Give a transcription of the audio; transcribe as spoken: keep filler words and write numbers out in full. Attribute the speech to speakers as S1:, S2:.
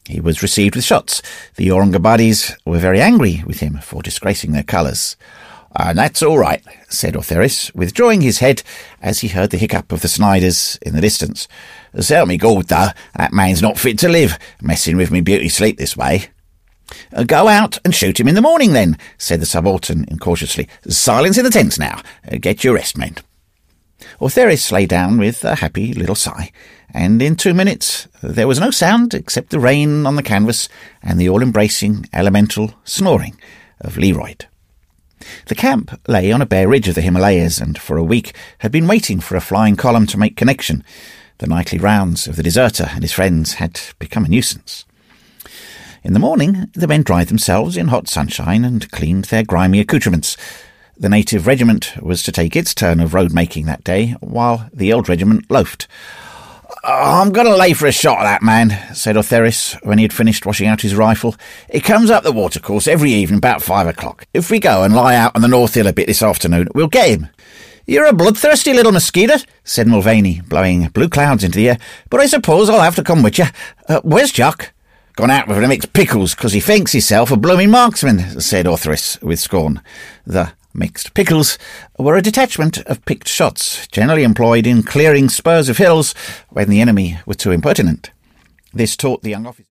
S1: He was received with shots. The Aurungabadis were very angry with him for disgracing their colours. "And that's all right," said Ortheris, withdrawing his head as he heard the hiccup of the Sniders in the distance. "Sell me gold, though. That man's not fit to live, messing with me beauty sleep this way." "Go out and shoot him in the morning, then," said the subaltern incautiously. "Silence in the tents now. Get your rest, men." Ortheris lay down with a happy little sigh, and in two minutes there was no sound except the rain on the canvas and the all-embracing elemental snoring of Leroyd. The camp lay on a bare ridge of the Himalayas, and for a week had been waiting for a flying column to make connection. The nightly rounds of the deserter and his friends had become a nuisance. In the morning the men dried themselves in hot sunshine and cleaned their grimy accoutrements. The native regiment was to take its turn of road-making that day, while the old regiment loafed. "I'm going to lay for a shot at that man," said Ortheris when he had finished washing out his rifle. "He comes up the watercourse every evening about five o'clock. If we go and lie out on the North Hill a bit this afternoon, we'll get him." "You're a bloodthirsty little mosquito," said Mulvaney, blowing blue clouds into the air, "but I suppose I'll have to come with you. Uh, where's Jock?" "Gone out with the mixed pickles, because he thinks himself a blooming marksman," said Ortheris with scorn. The mixed pickles were a detachment of picked shots, generally employed in clearing spurs of hills when the enemy were too impertinent. This taught the young officer